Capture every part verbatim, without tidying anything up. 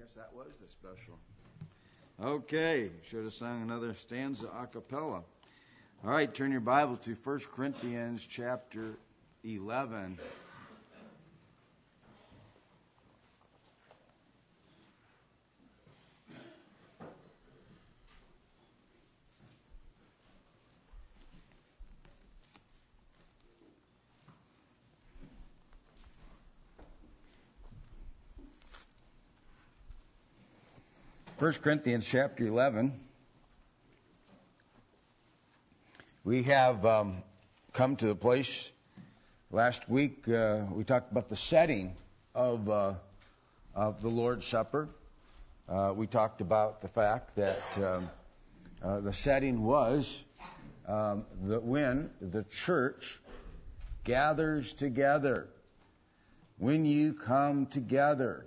guess that was the special. Okay, should have sung another stanza a cappella. All right, turn your Bibles to First Corinthians chapter eleven. First Corinthians chapter eleven. We have um, come to the place. Last week uh, we talked about the setting of uh, of the Lord's Supper. Uh, we talked about the fact that um, uh, the setting was um, that when the church gathers together, when you come together.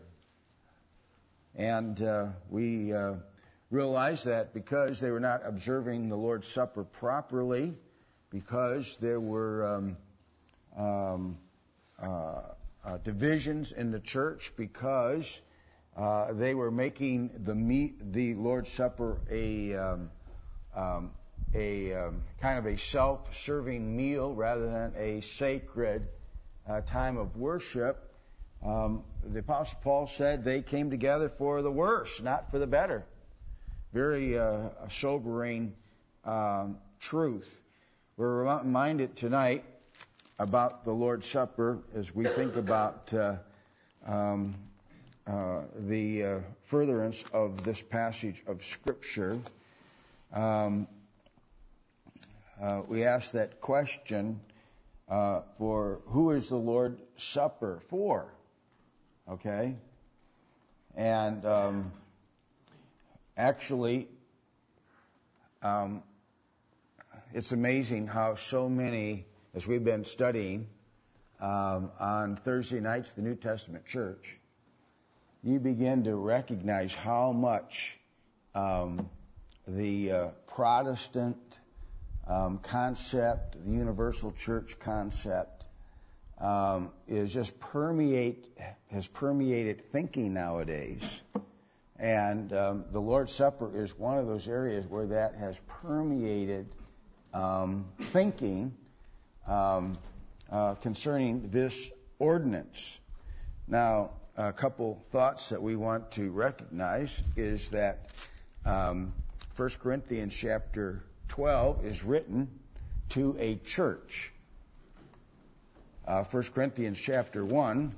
And uh, we uh, realized that because they were not observing the Lord's Supper properly, because there were um, um, uh, uh, divisions in the church, because uh, they were making the meat, the Lord's Supper a um, um, a um, kind of a self-serving meal rather than a sacred uh, time of worship. Um, the Apostle Paul said they came together for the worse, not for the better. Very uh, sobering um, truth. We're reminded tonight about the Lord's Supper as we think about uh, um, uh, the uh, furtherance of this passage of Scripture. Um, uh, we ask that question uh, for who is the Lord's Supper for? Okay? And um, actually, um, it's amazing how so many, as we've been studying um, on Thursday nights, the New Testament church, you begin to recognize how much um, the uh, Protestant um, concept, the universal church concept, Um, is just permeate has permeated thinking nowadays, and um, the Lord's Supper is one of those areas where that has permeated um, thinking um, uh, concerning this ordinance. Now, a couple thoughts that we want to recognize is that um, First Corinthians chapter twelve is written to a church. Uh, First Corinthians chapter one,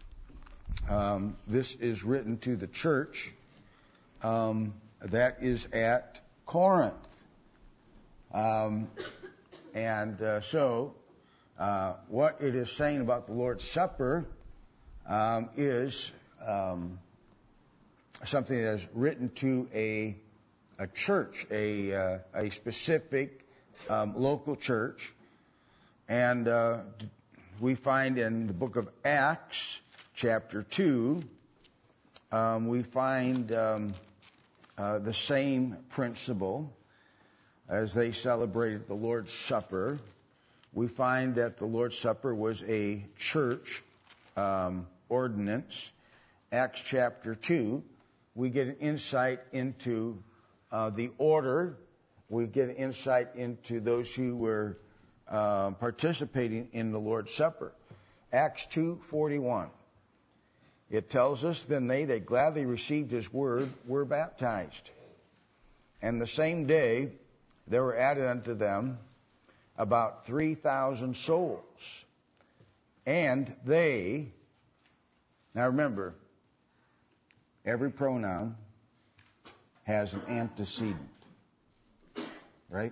um, this is written to the church um, that is at Corinth. Um, and uh, so, uh, what it is saying about the Lord's Supper um, is um, something that is written to a a church, a uh, a specific um, local church, and uh, we find in the book of Acts, chapter two, um, we find um, uh, the same principle as they celebrated the Lord's Supper. We find that the Lord's Supper was a church um, ordinance. Acts chapter two, we get an insight into uh, the order. We get an insight into those who were Uh, participating in the Lord's Supper. Acts two forty-one. It tells us, then they that gladly received his word were baptized. And the same day there were added unto them about three thousand souls. And they, now remember, every pronoun has an antecedent, right?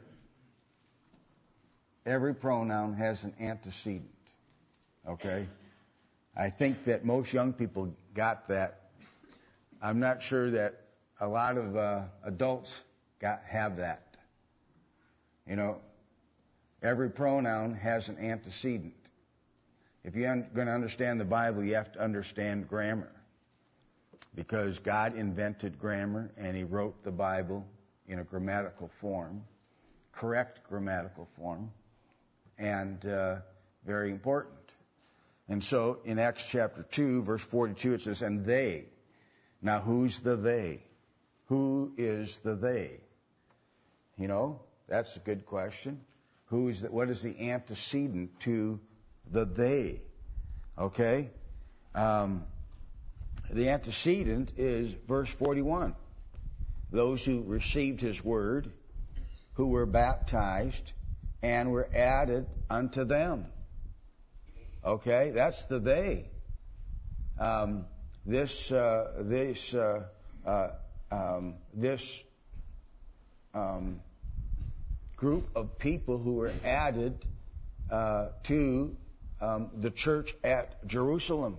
Every pronoun has an antecedent, okay? I think that most young people got that. I'm not sure that a lot of uh, adults got have that. You know, every pronoun has an antecedent. If you're un- going to understand the Bible, you have to understand grammar. Because God invented grammar and He wrote the Bible in a grammatical form, correct grammatical form. And uh, very important. And so in Acts chapter two, verse forty-two, it says, and they. Now, who's the they? Who is the they? You know, that's a good question. Who is the, what is the antecedent to the they? Okay? Um, the antecedent is verse forty-one. Those who received his word, who were baptized, and were added unto them. Okay? That's the they. Um, this, uh, this, uh, uh, um, this, um, group of people who were added uh, to um, the church at Jerusalem.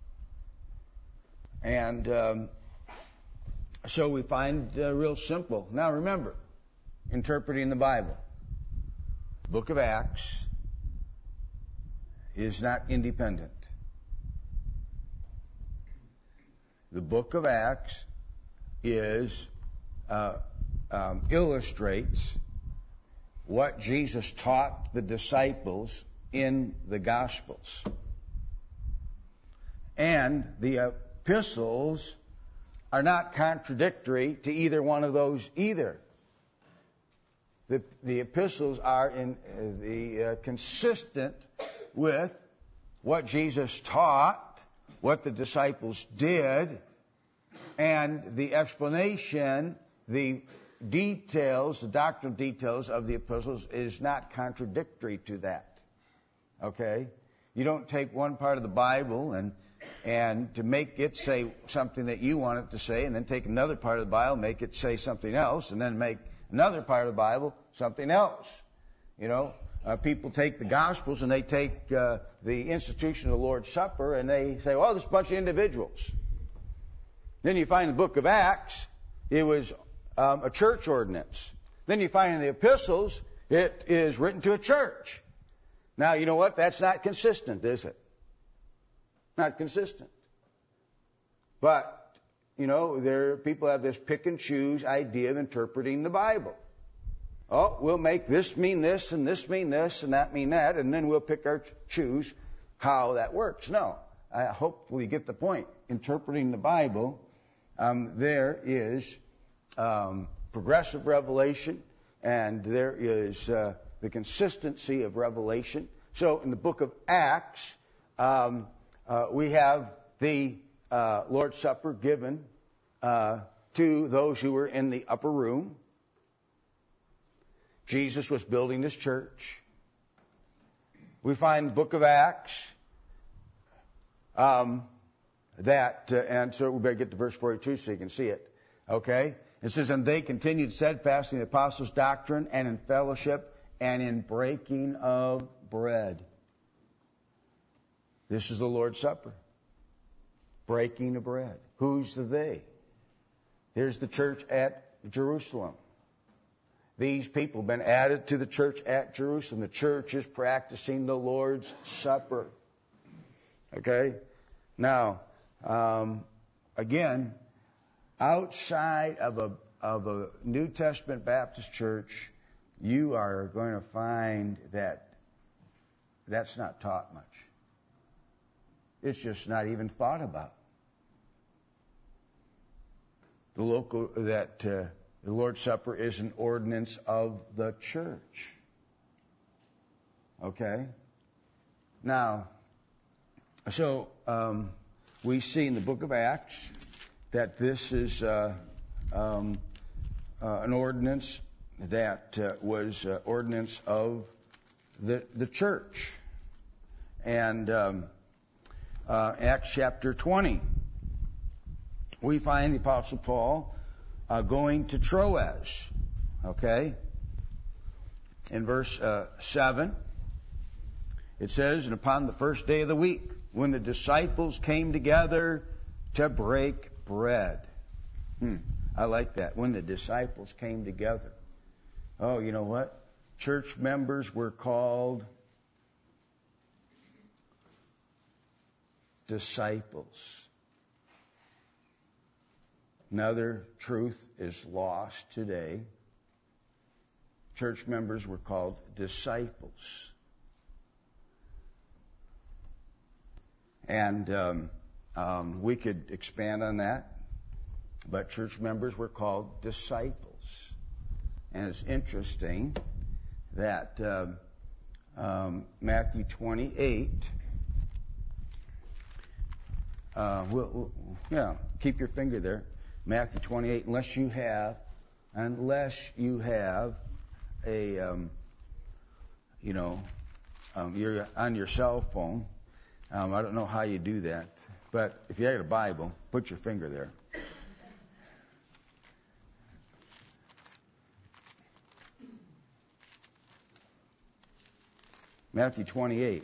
And um, so we find uh, real simple. Now remember, interpreting the Bible. The book of Acts is not independent. The book of Acts is uh, um, illustrates what Jesus taught the disciples in the Gospels. And the epistles are not contradictory to either one of those either. The, the epistles are in uh, the uh, consistent with what Jesus taught, what the disciples did, and the explanation, the details, the doctrinal details of the epistles is not contradictory to that. Okay? You don't take one part of the Bible and and to make it say something that you want it to say, and then take another part of the Bible, make it say something else, and then make another part of the Bible something else. You know, uh, people take the Gospels and they take uh, the institution of the Lord's Supper and they say, well, there's a bunch of individuals. Then you find the book of Acts, it was um, a church ordinance. Then you find in the epistles, it is written to a church. Now, you know what? That's not consistent, is it? Not consistent. But, you know, there people have this pick and choose idea of interpreting the Bible. Oh, we'll make this mean this and this mean this and that mean that, and then we'll pick or choose how that works. No, I hopefully you get the point. Interpreting the Bible, um, there is um, progressive revelation, and there is uh, the consistency of revelation. So in the book of Acts, um, uh, we have the uh, Lord's Supper given uh, to those who were in the upper room. Jesus was building his church. We find the book of Acts um, that, uh, and so we better get to verse forty-two so you can see it. Okay? It says, and they continued steadfast in the apostles' doctrine and in fellowship and in breaking of bread. This is the Lord's Supper. Breaking of bread. Who's the they? Here's the church at Jerusalem. These people have been added to the church at Jerusalem. The church is practicing the Lord's Supper. Okay? Now, um, again, outside of a of a New Testament Baptist church, you are going to find that that's not taught much. It's just not even thought about. The local that uh, the Lord's Supper is an ordinance of the church. Okay? Now, so um, we see in the book of Acts that this is uh, um, uh, an ordinance that uh, was uh, ordinance of the the church. And um, uh, Acts chapter twenty, we find the Apostle Paul uh, going to Troas. Okay? In verse uh, seven, it says, and upon the first day of the week, when the disciples came together to break bread. Hmm, I like that. When the disciples came together. Oh, you know what? Church members were called disciples. Another truth is lost today. Church members were called disciples. And um, um, we could expand on that. but church members were called disciples. And it's interesting that uh, um, Matthew twenty-eight, uh, we'll, we'll, yeah, keep your finger there. Matthew twenty-eight, unless you have, unless you have a, um, you know, um, you're on your cell phone. Um, I don't know how you do that, but if you have a Bible, put your finger there. Matthew twenty-eight.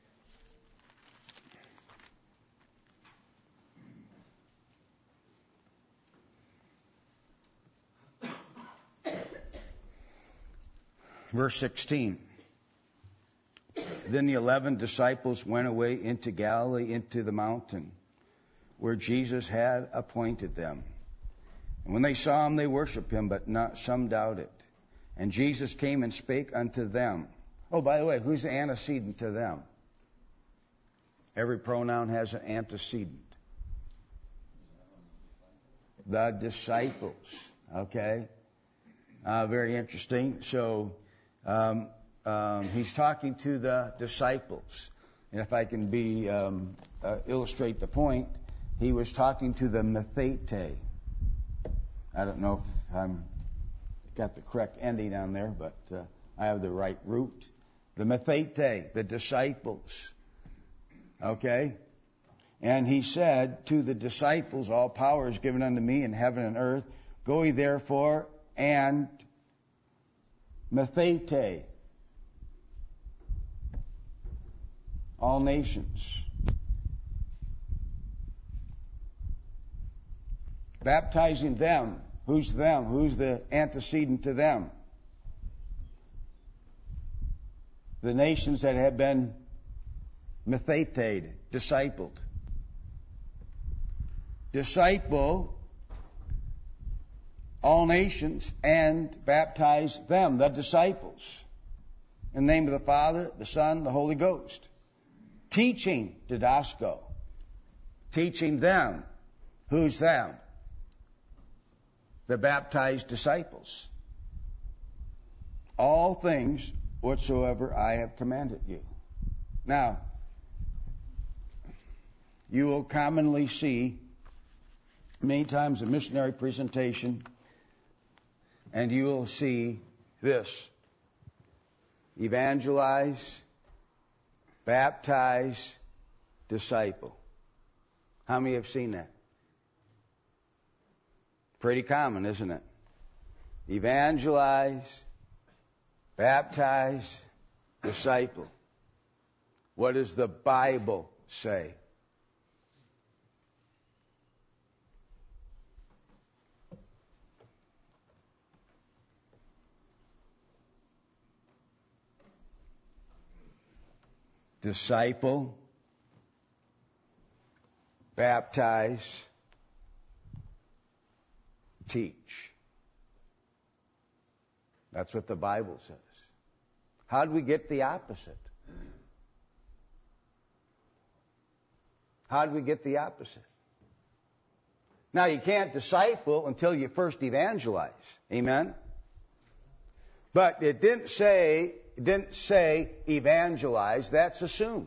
Verse sixteen. Then the eleven disciples went away into Galilee, into the mountain, where Jesus had appointed them. And when they saw him, they worshipped him, but not some doubted. And Jesus came and spake unto them. Oh, by the way, who's the antecedent to them? Every pronoun has an antecedent. The disciples. Okay? Uh, very interesting. So, um, um, he's talking to the disciples. And if I can be, um, uh, illustrate the point, he was talking to the Mathete. I don't know if I'm got the correct ending on there, but uh, I have the right root. The Mathete, the disciples. Okay? And he said to the disciples, all power is given unto me in heaven and earth. Go ye therefore and Mathete all nations. Baptizing them. Who's them? Who's the antecedent to them? The nations that have been Matheted, discipled. Disciple all nations and baptize them, the disciples, in the name of the Father, the Son, the Holy Ghost. Teaching, didasko. Teaching them. Who's them? The baptized disciples. All things whatsoever I have commanded you. Now, you will commonly see many times a missionary presentation, and you will see this: evangelize, baptize, disciple. How many have seen that? Pretty common, isn't it? Evangelize, baptize, disciple. What does the Bible say? Disciple, baptize, teach. That's what the Bible says. How do we get the opposite? How do we get the opposite? Now, you can't disciple until you first evangelize. Amen? But it didn't say, it didn't say evangelize. That's assumed.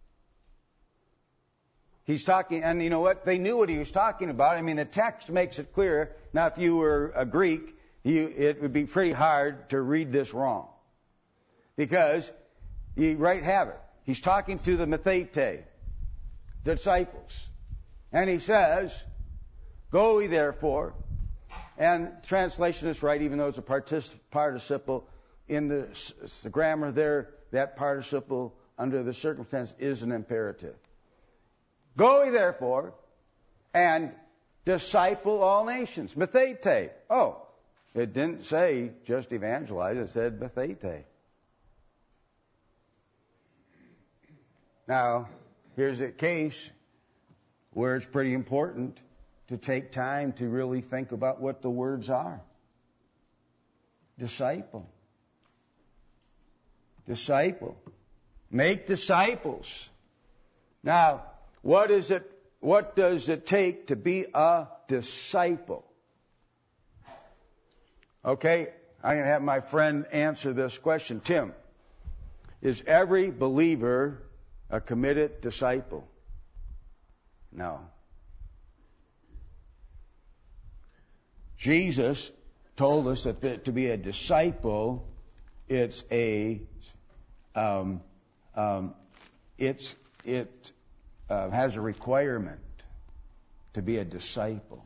He's talking, and you know what? They knew what he was talking about. I mean, the text makes it clear. Now, if you were a Greek, you, it would be pretty hard to read this wrong. Because you right have it. He's talking to the Mathete, the disciples. And he says, go ye therefore. And translation is right, even though it's a partic- participle. In the, the grammar there, that participle under the circumstance is an imperative. Go ye therefore and disciple all nations. Mathete. Oh, it didn't say just evangelize, it said Mathete. Now, here's a case where it's pretty important to take time to really think about what the words are. Disciple. Disciple. Make disciples. Now, what is it what does it take to be a disciple? Okay, I'm going to have my friend answer this question. Tim, is every believer a committed disciple? No. Jesus told us that the, to be a disciple, it's a, um, um, it's it uh, has a requirement to be a disciple.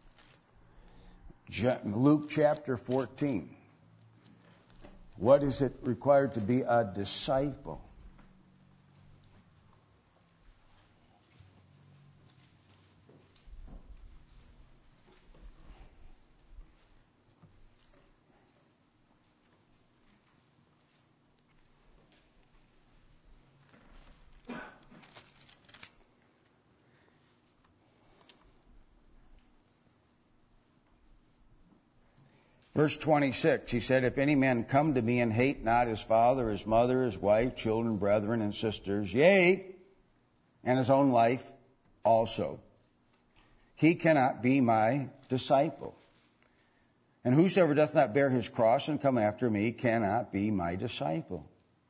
Luke chapter fourteen. What is it required to be a disciple? Verse twenty-six, he said, if any man come to me and hate not his father, his mother, his wife, children, brethren, and sisters, yea, and his own life also, he cannot be my disciple. And whosoever doth not bear his cross and come after me cannot be my disciple.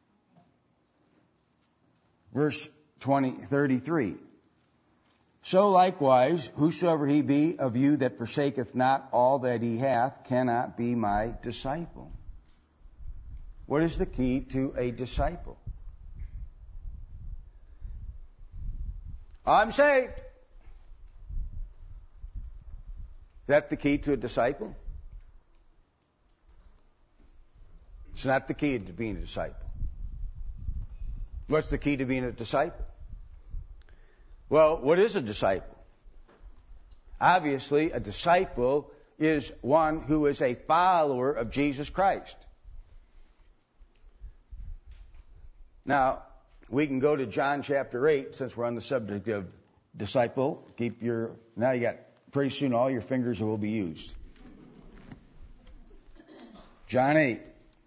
Verse twenty, thirty-three. So likewise, whosoever he be of you that forsaketh not all that he hath cannot be my disciple. What is the key to a disciple? I'm saved. Is that the key to a disciple? It's not the key to being a disciple. What's the key to being a disciple? Well, what is a disciple? Obviously, a disciple is one who is a follower of Jesus Christ. Now, we can go to John chapter eight, since we're on the subject of disciple. Keep your, now you got, pretty soon all your fingers will be used. John eight.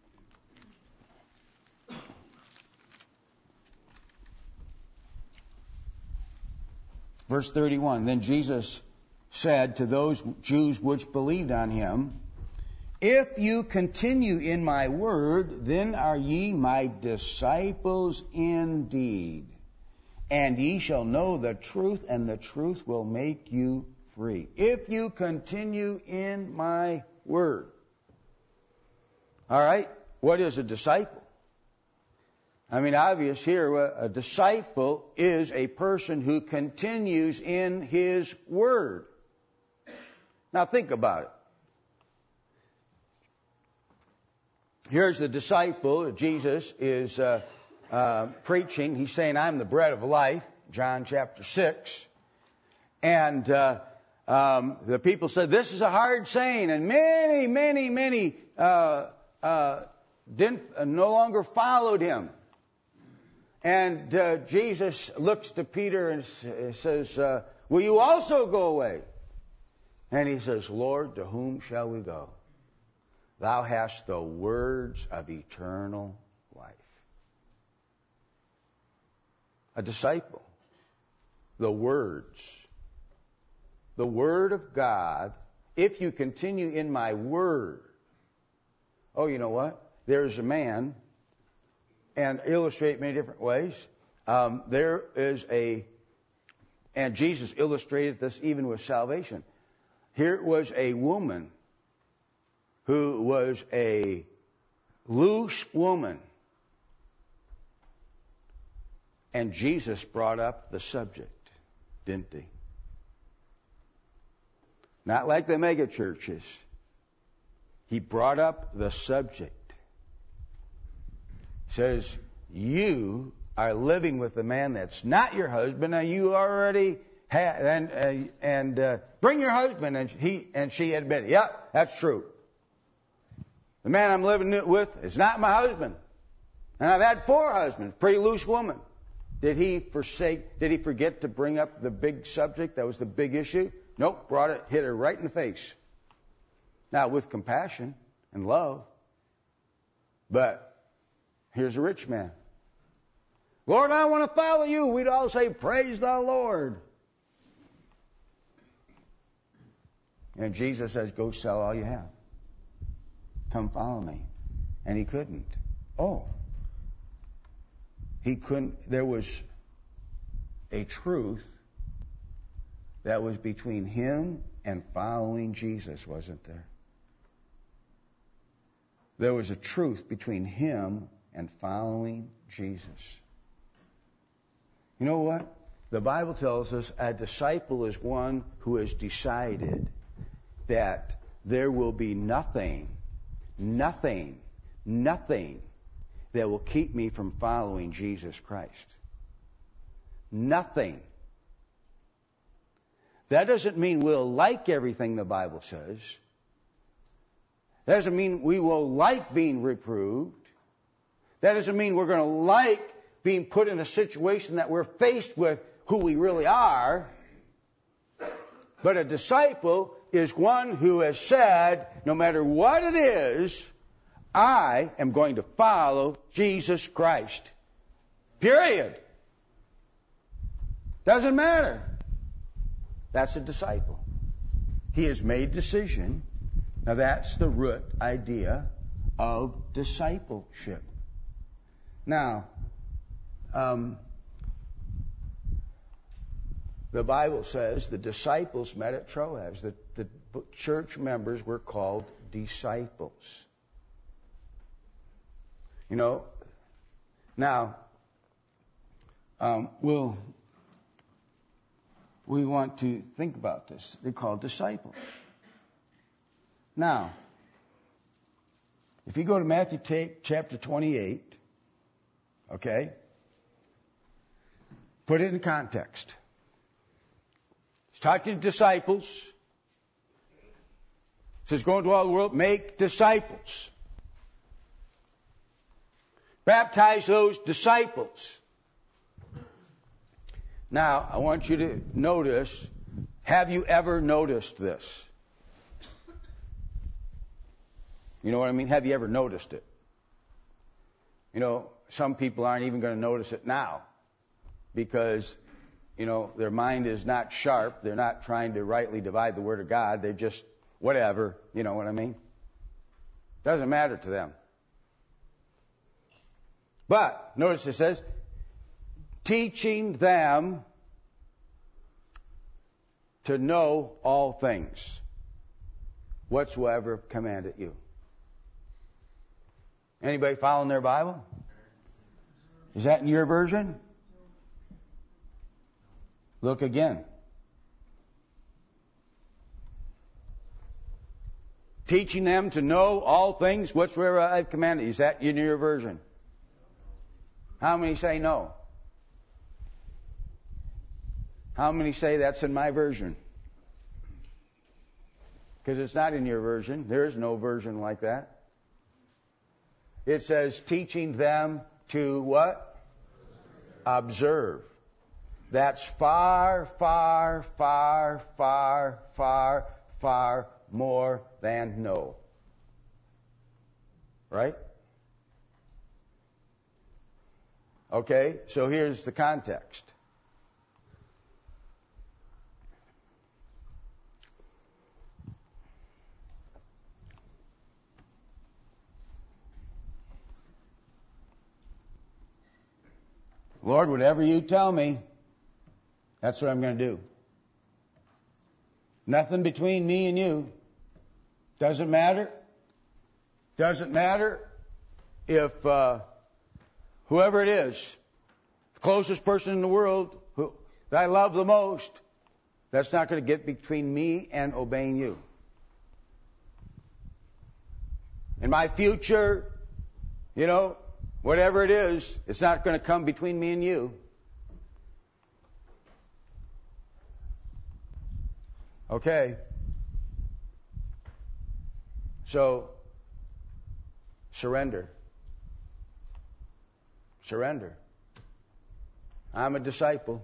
Verse thirty-one, then Jesus said to those Jews which believed on him, if you continue in my word, then are ye my disciples indeed. And ye shall know the truth, and the truth will make you free. If you continue in my word. All right, what is a disciple? I mean, obvious here, a disciple is a person who continues in his word. Now think about it. Here's the disciple. Jesus is uh, uh, preaching. He's saying, I'm the bread of life, John chapter six. And uh, um, the people said, this is a hard saying. And many, many, many uh, uh, didn't, uh, no longer followed him. And uh, Jesus looks to Peter and says, uh, will you also go away? And he says, Lord, to whom shall we go? Thou hast the words of eternal life. A disciple. The words. The word of God. If you continue in my word. Oh, you know what? There's a man, and illustrate many different ways. Um, there is a, and Jesus illustrated this even with salvation. Here was a woman who was a loose woman. And Jesus brought up the subject, didn't he? Not like the mega churches. He brought up the subject. Says, you are living with a man that's not your husband. Now you already have, and, uh, and uh, bring your husband. And he and she admitted, yep, that's true. The man I'm living with is not my husband. And I've had four husbands, pretty loose woman. Did he forsake, did he forget to bring up the big subject? That was the big issue? Nope, brought it, hit her right in the face. Now, with compassion and love. But here's a rich man. Lord, I want to follow you. We'd all say, praise the Lord. And Jesus says, go sell all you have. Come follow me. And he couldn't. Oh. He couldn't. There was a truth that was between him and following Jesus, wasn't there? There was a truth between him and following Jesus. You know what? The Bible tells us a disciple is one who has decided that there will be nothing, nothing, nothing that will keep me from following Jesus Christ. Nothing. That doesn't mean we'll like everything the Bible says. That doesn't mean we will like being reproved. That doesn't mean we're going to like being put in a situation that we're faced with who we really are. But a disciple is one who has said, no matter what it is, I am going to follow Jesus Christ. Period. Doesn't matter. That's a disciple. He has made decision. Now that's the root idea of discipleship. Now, um, the Bible says the disciples met at Troas. The, the church members were called disciples. You know, now, um, we'll, we want to think about this. They're called disciples. Now, if you go to Matthew chapter twenty-eight, okay, put it in context. He's talking to disciples. It says, go into all the world, make disciples. Baptize those disciples. Now, I want you to notice, have you ever noticed this? You know what I mean? Have you ever noticed it? You know, some people aren't even going to notice it now because, you know, their mind is not sharp. They're not trying to rightly divide the Word of God. They're just whatever. You know what I mean? Doesn't matter to them. But, notice it says, teaching them to know all things, whatsoever commanded you. Anybody following their Bible? Is that in your version? Look again. Teaching them to know all things whatsoever I've commanded. Is that in your version? How many say no? How many say that's in my version? Because it's not in your version. There is no version like that. It says teaching them to what? Observe. That's far, far, far, far, far, far more than know. Right? Okay, so here's the context. Lord, whatever you tell me, that's what I'm going to do. Nothing between me and you. Doesn't matter. Doesn't matter if uh, whoever it is, the closest person in the world who that I love the most, that's not going to get between me and obeying you. In my future, you know, whatever it is, it's not going to come between me and you. Okay. So, surrender. Surrender. I'm a disciple.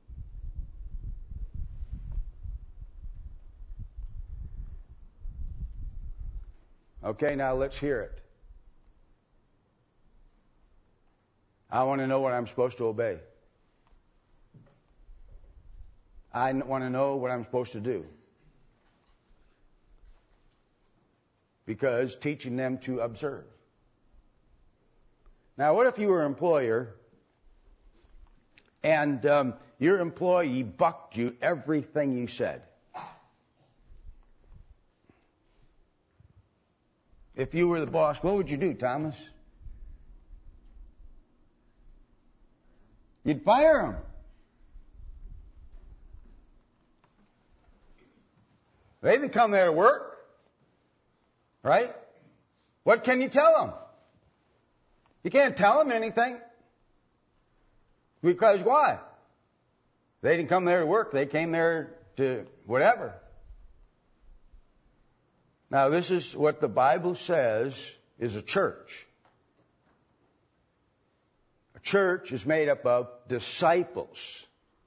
Okay, now let's hear it. I want to know what I'm supposed to obey. I want to know what I'm supposed to do. because teaching them to observe. Now, what if you were an employer and um, your employee bucked you everything you said? If you were the boss, what would you do, Thomas? You'd fire him. They didn't come there to work, right? What can you tell them? You can't tell them anything. Because why? They didn't come there to work. They came there to whatever. Now, this is what the Bible says is a church. A church is made up of disciples.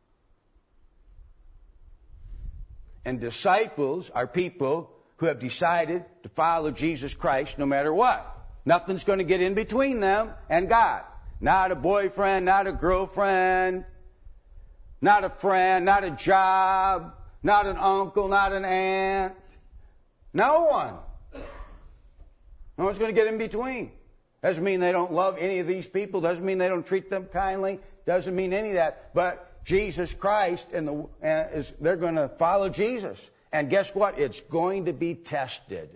And disciples are people who have decided to follow Jesus Christ no matter what. Nothing's going to get in between them and God. Not a boyfriend, not a girlfriend, not a friend, not a job, not an uncle, not an aunt. No one. No one's going to get in between. Doesn't mean they don't love any of these people. Doesn't mean they don't treat them kindly. Doesn't mean any of that. But Jesus Christ and the uh, is they're going to follow Jesus. And guess what? It's going to be tested.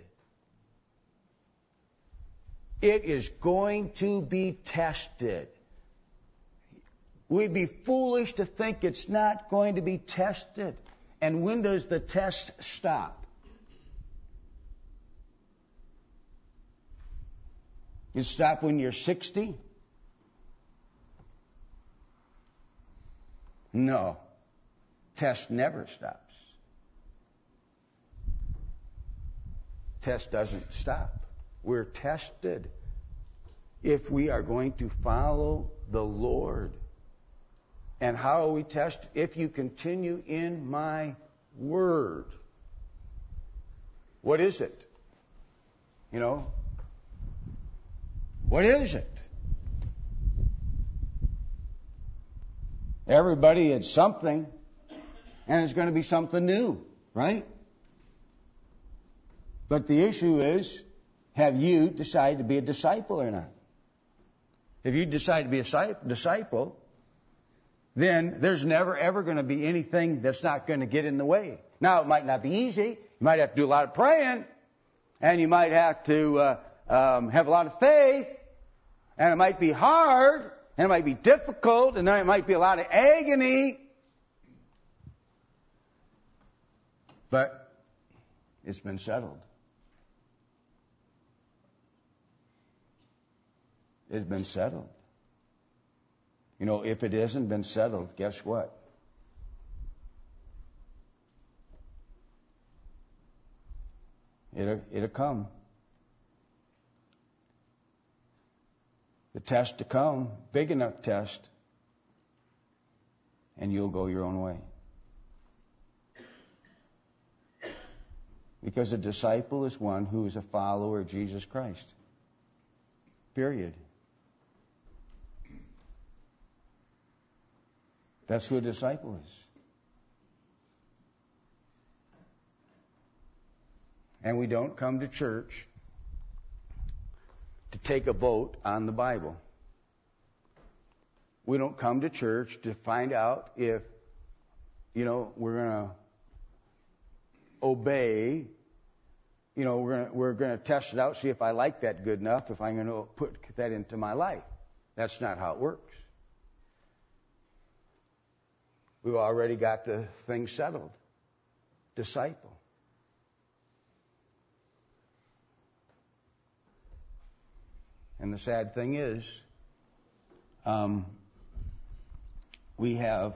It is going to be tested. We'd be foolish to think it's not going to be tested. And when does the test stop? You stop when you're sixty? No. Test never stops. Test doesn't stop. We're tested if we are going to follow the Lord. And how are we tested? If you continue in my word. What is it? You know? What is it? Everybody is something, and it's going to be something new, right? But the issue is, have you decided to be a disciple or not? If you decide to be a disciple, then there's never ever going to be anything that's not going to get in the way. Now, it might not be easy. You might have to do a lot of praying, and you might have to uh, um, have a lot of faith, and it might be hard, and it might be difficult, and then it might be a lot of agony. But it's been settled. It's been settled. You know, if it hasn't been settled, guess what? It'll, it'll come. The test to come, big enough test, and you'll go your own way. Because a disciple is one who is a follower of Jesus Christ. Period. That's who a disciple is. And we don't come to church to take a vote on the Bible. We don't come to church to find out if, you know, we're going to obey. You know, we're going to, we're going to test it out, see if I like that good enough, if I'm going to put that into my life. That's not how it works. We've already got the thing settled. Disciple. And the sad thing is, um, we have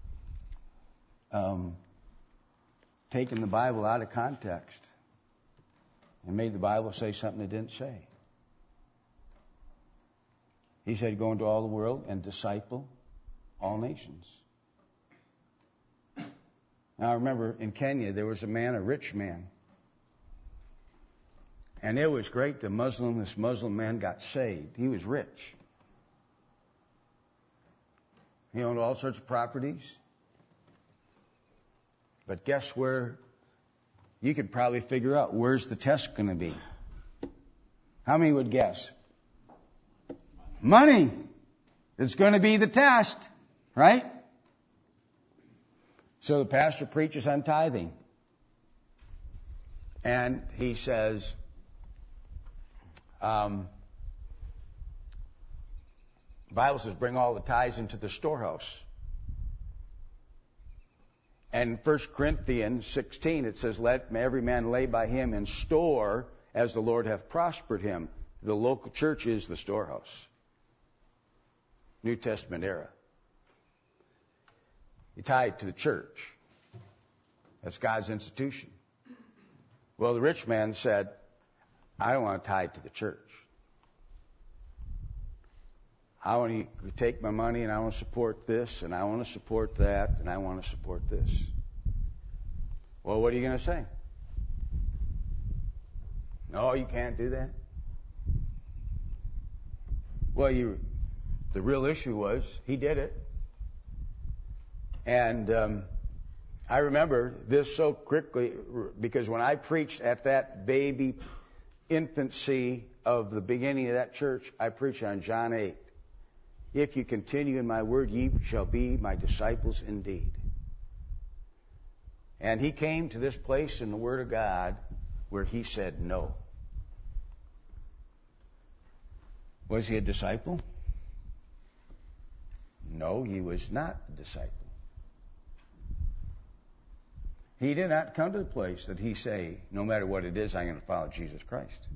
um, taken the Bible out of context and made the Bible say something it didn't say. He said, go into all the world and disciple all nations. Now, I remember in Kenya, there was a man, a rich man. And it was great. The Muslim, this Muslim man got saved. He was rich. He owned all sorts of properties. But guess where? You could probably figure out where's the test going to be. How many would guess? Money is going to be the test, right? So the pastor preaches on tithing. And he says, um, the Bible says, bring all the tithes into the storehouse. And in First Corinthians sixteen, it says, let every man lay by him in store as the Lord hath prospered him. The local church is the storehouse. New Testament era. You tithe to the church. That's God's institution. Well, the rich man said, I don't want to tithe to the church. I want to take my money and I want to support this and I want to support that and I want to support this. Well, what are you going to say? No, you can't do that. Well, you, the real issue was he did it. And um, I remember this so quickly because when I preached at that baby infancy of the beginning of that church, I preached on John eight. If you continue in my word, ye shall be my disciples indeed. And he came to this place in the Word of God where he said no. Was he a disciple? No, he was not a disciple. He did not come to the place that he say, no matter what it is, I'm going to follow Jesus Christ.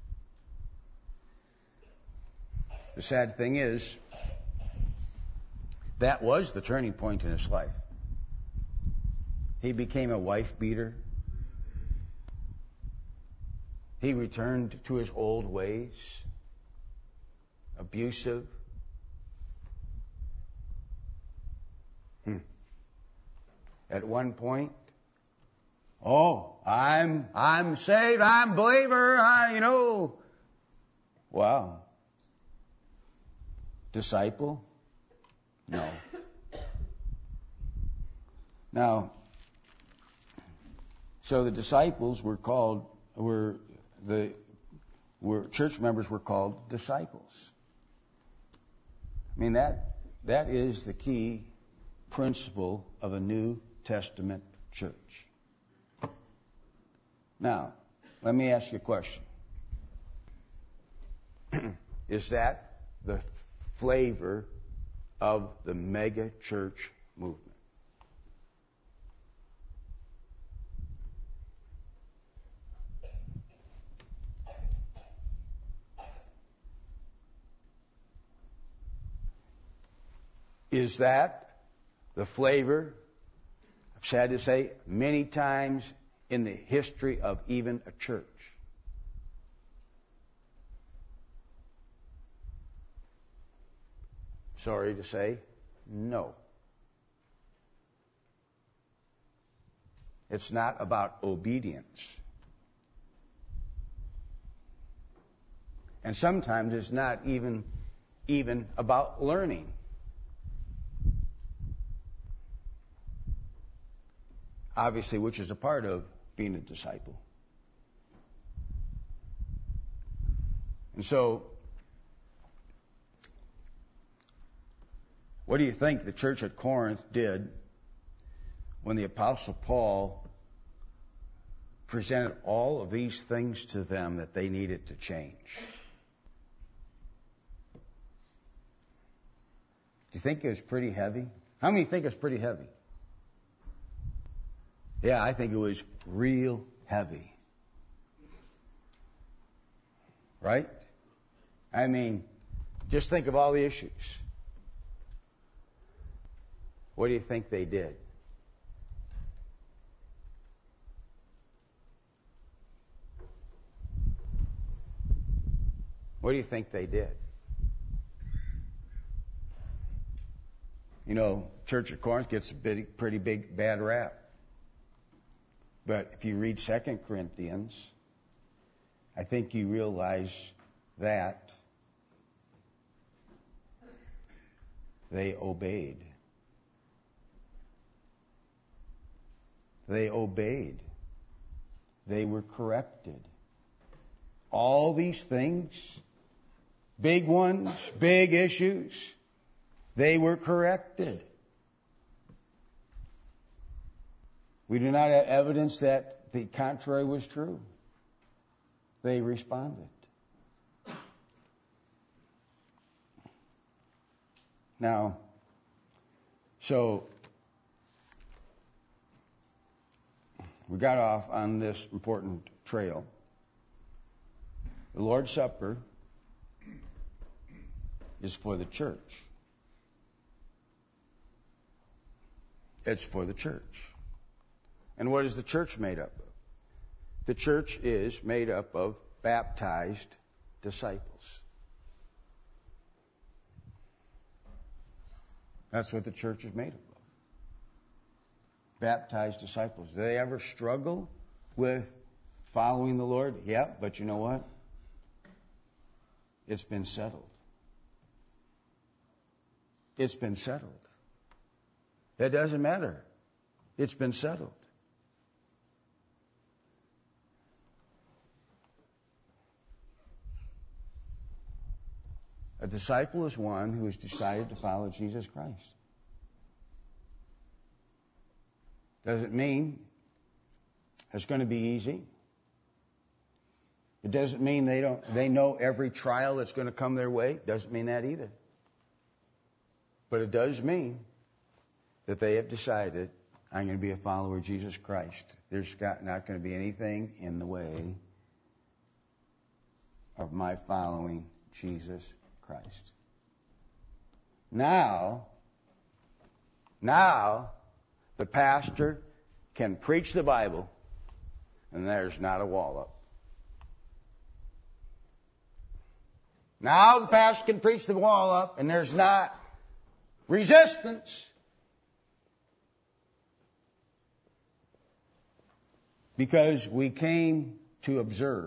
The sad thing is, that was the turning point in his life. He became a wife beater. He returned to his old ways, abusive. Hmm. At one point, oh, I'm I'm saved, I'm a believer, I, you know. Wow. Disciple? No. Now, so the disciples were called, were the were church members were called disciples. I mean that that is the key principle of a New Testament church. Now, let me ask you a question. Is that the flavor of the mega church movement? Is that the flavor, I'm sad to say, many times in the history of even a church? Sorry to say, no. It's not about obedience. And sometimes it's not even, even about learning. Obviously, which is a part of being a disciple. And so, what do you think the church at Corinth did when the Apostle Paul presented all of these things to them that they needed to change? Do you think it was pretty heavy? How many think it's pretty heavy? Yeah, I think it was real heavy. Right? I mean, just think of all the issues. What do you think they did? What do you think they did? You know, Church at Corinth gets a big, pretty big bad rap. But if you read Second Corinthians, I think you realize that they obeyed. They obeyed. They were corrected. all these things, big ones, big issues, they were corrected. We do not have evidence that the contrary was true. They responded. Now, so we got off on this important trail. The Lord's Supper is for the church. It's for the church. And what is the church made up of? The church is made up of baptized disciples. That's what the church is made up of. Baptized disciples. Do they ever struggle with following the Lord? Yeah, but you know what? It's been settled. It's been settled. It doesn't matter. It's been settled. A disciple is one who has decided to follow Jesus Christ. Doesn't mean it's going to be easy. It doesn't mean they don't they know every trial that's going to come their way. Doesn't mean that either. But it does mean that they have decided, I'm going to be a follower of Jesus Christ. There's got, not going to be anything in the way of my following Jesus Christ. Now, now, the pastor can preach the Bible and there's not a wall up. Now the pastor can preach the wall up and there's not resistance. Because we came to observe.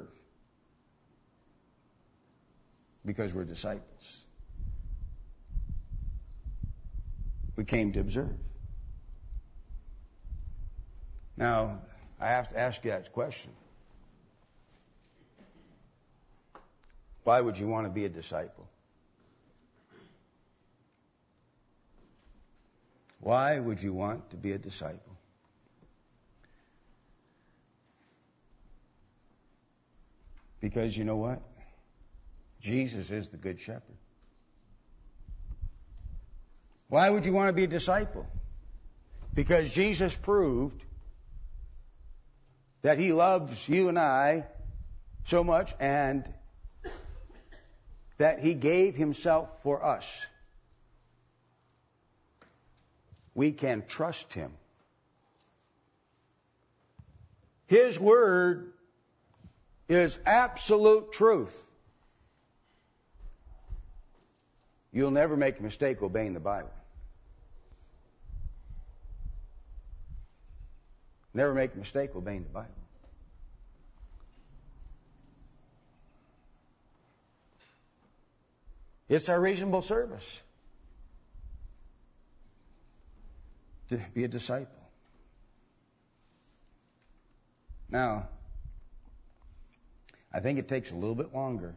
Because we're disciples. We came to observe. Now, I have to ask you that question. Why would you want to be a disciple? Why would you want to be a disciple? Because you know what? Jesus is the Good Shepherd. Why would you want to be a disciple? Because Jesus proved that He loves you and I so much and that He gave Himself for us. We can trust Him. His Word is absolute truth. You'll never make a mistake obeying the Bible. Never make a mistake obeying the Bible. It's our reasonable service to be a disciple. Now, I think it takes a little bit longer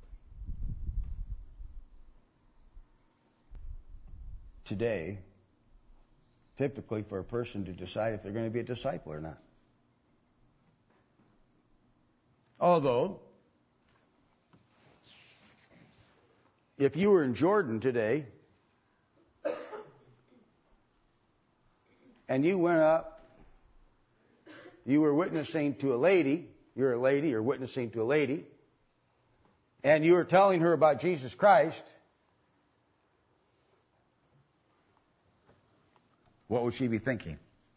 today, typically, for a person to decide if they're going to be a disciple or not. Although, if you were in Jordan today and you went up, you were witnessing to a lady, you're a lady, you're witnessing to a lady, and you were telling her about Jesus Christ, what would she be thinking?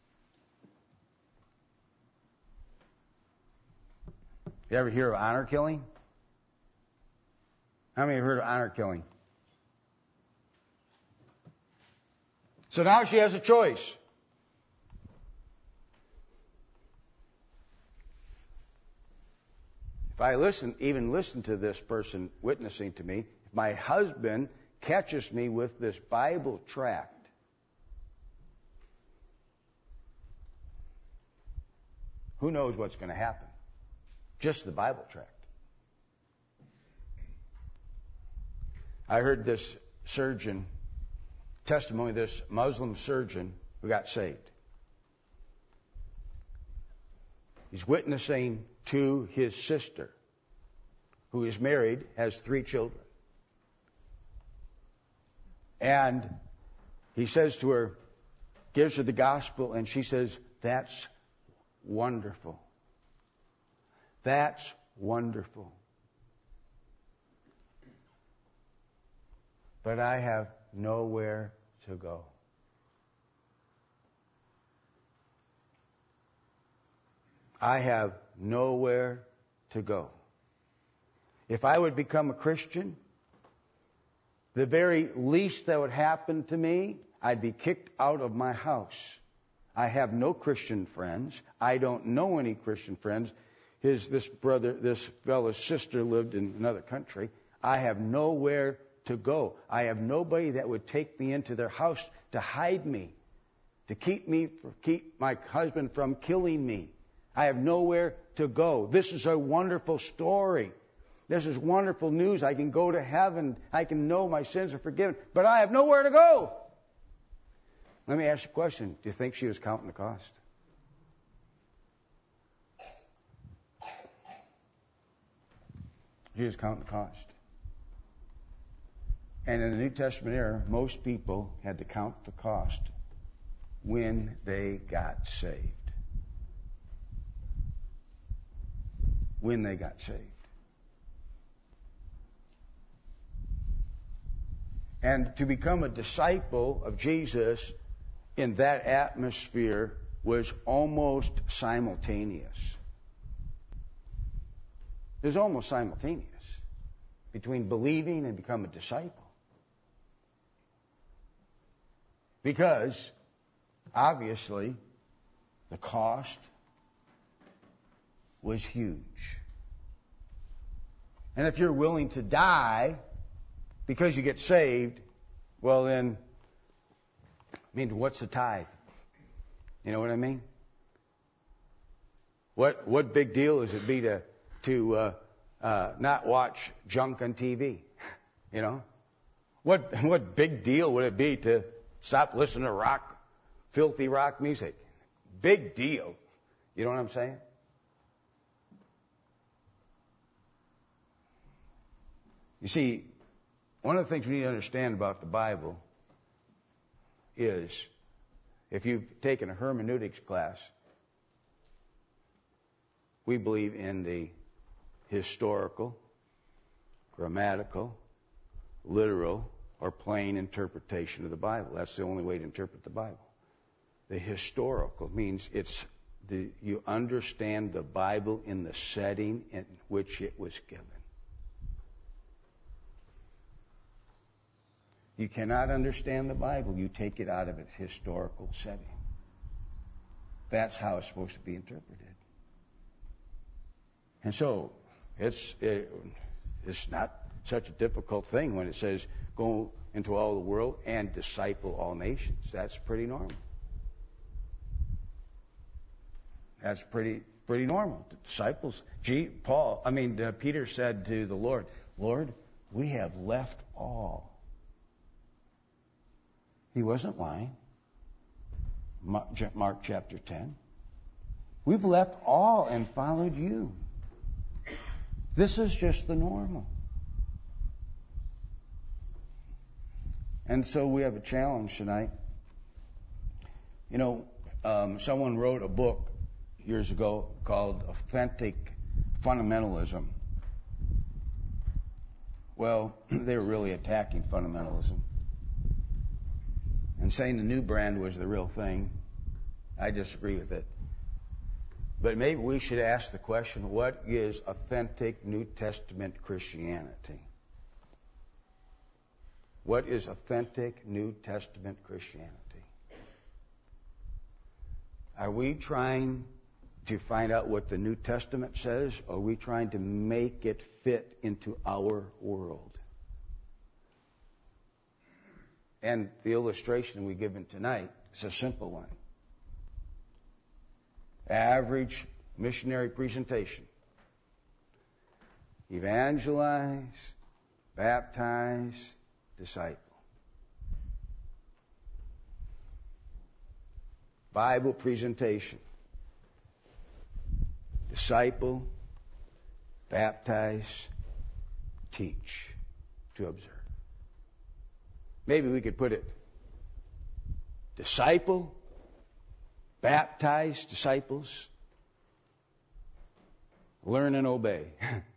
You ever hear of honor killing? How many have heard of honor killing? So now she has a choice. If I listen, even listen to this person witnessing to me, if my husband catches me with this Bible tract, who knows what's going to happen? Just the Bible tract. I heard this surgeon, testimony of this Muslim surgeon who got saved. He's witnessing to his sister, who is married, has three children. And he says to her, gives her the gospel, and she says, "That's wonderful. That's wonderful. But I have nowhere to go." I have nowhere to go. If I would become a Christian, the very least that would happen to me, I'd be kicked out of my house. I have no Christian friends. I don't know any Christian friends. His, this brother, this fellow's sister lived in another country. I have nowhere to go. I have nobody that would take me into their house to hide me, to keep me, keep my husband from killing me. I have nowhere to go. This is a wonderful story. This is wonderful news. I can go to heaven. I can know my sins are forgiven. But I have nowhere to go. Let me ask you a question. Do you think she was counting the cost? She was counting the cost. And in the New Testament era, most people had to count the cost when they got saved. When they got saved. And to become a disciple of Jesus in that atmosphere was almost simultaneous. It was almost simultaneous between believing and becoming a disciple. Because, obviously, the cost was huge. And if you're willing to die because you get saved, well then, I mean, what's the tithe? You know what I mean? What what big deal is it be to to uh, uh, not watch junk on T V? You know, what what big deal would it be to stop listening to rock, filthy rock music? Big deal. You know what I'm saying? You see, one of the things we need to understand about the Bible is, if you've taken a hermeneutics class, we believe in the historical, grammatical, literal, or plain interpretation of the Bible. That's the only way to interpret the Bible. The historical means it's the, you understand the Bible in the setting in which it was given. You cannot understand the Bible. You take it out of its historical setting. That's how it's supposed to be interpreted. And so, it's it, it's not such a difficult thing when it says, "Go into all the world and disciple all nations." That's pretty normal. That's pretty pretty normal. The disciples, G, Paul, I mean, uh, Peter said to the Lord, "Lord, we have left all." He wasn't lying. Mark chapter ten. We've left all and followed you. This is just the normal. And so we have a challenge tonight. You know, um, someone wrote a book years ago called Authentic Fundamentalism. Well, they were really attacking fundamentalism and saying the new brand was the real thing. I disagree with it. But maybe we should ask the question, what is authentic New Testament Christianity? What is authentic New Testament Christianity? Are we trying to find out what the New Testament says, or are we trying to make it fit into our world? And the illustration we've given tonight is a simple one. Average missionary presentation. Evangelize, baptize, disciple. Bible presentation. Disciple, baptize, teach, to observe. Maybe we could put it, disciple, baptize disciples, learn and obey.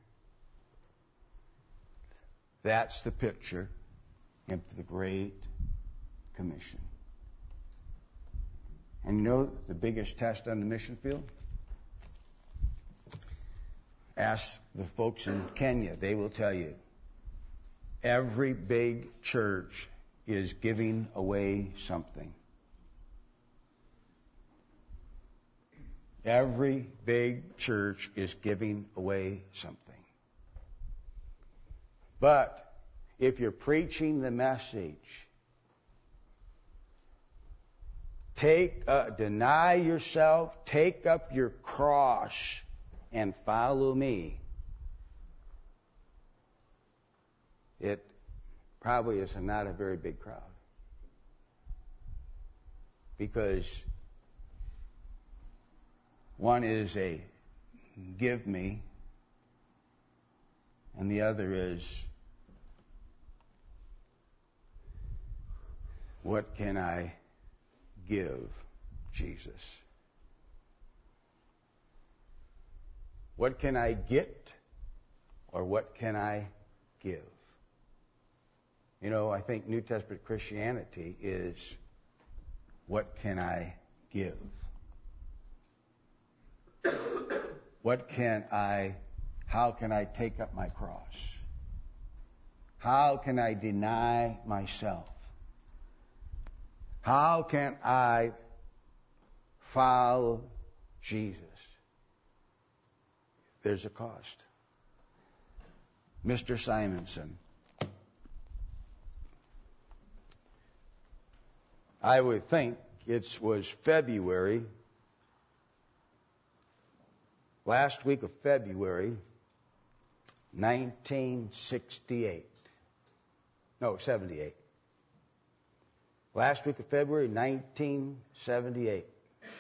That's the picture of the Great Commission. And you know the biggest test on the mission field? Ask the folks in Kenya. They will tell you. Every big church is giving away something. Every big church is giving away something. But if you're preaching the message, take, uh, deny yourself, take up your cross, and follow me. It probably is not a very big crowd. Because one is a give me, and the other is what can I give Jesus? What can I get, or what can I give? You know, I think New Testament Christianity is, what can I give? What can I, how can I take up my cross? How can I deny myself? How can I follow Jesus? There's a cost. Mister Simonson. I would think it was February, last week of February, nineteen sixty-eight. No, seventy-eight. Last week of February, nineteen seventy-eight.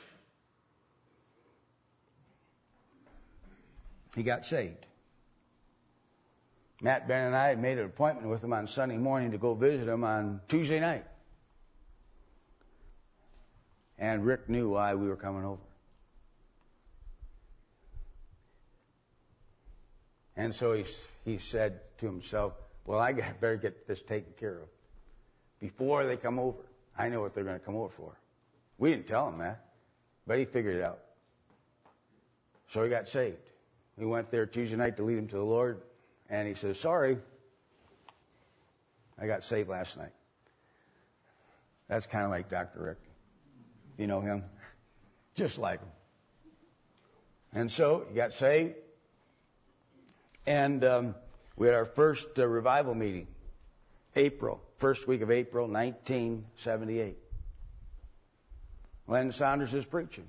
He got saved. Matt, Ben, and I had made an appointment with him on Sunday morning to go visit him on Tuesday night. And Rick knew why we were coming over. And so he, he said to himself, well, I better get this taken care of before they come over. I know what they're going to come over for. We didn't tell him that, but he figured it out. So he got saved. We went there Tuesday night to lead him to the Lord, and he says, sorry, I got saved last night. That's kind of like Doctor Rick. You know him? Just like him. And so he got saved, and um, we had our first uh, revival meeting, April, first week of April, nineteen seventy-eight. Len Saunders is preaching.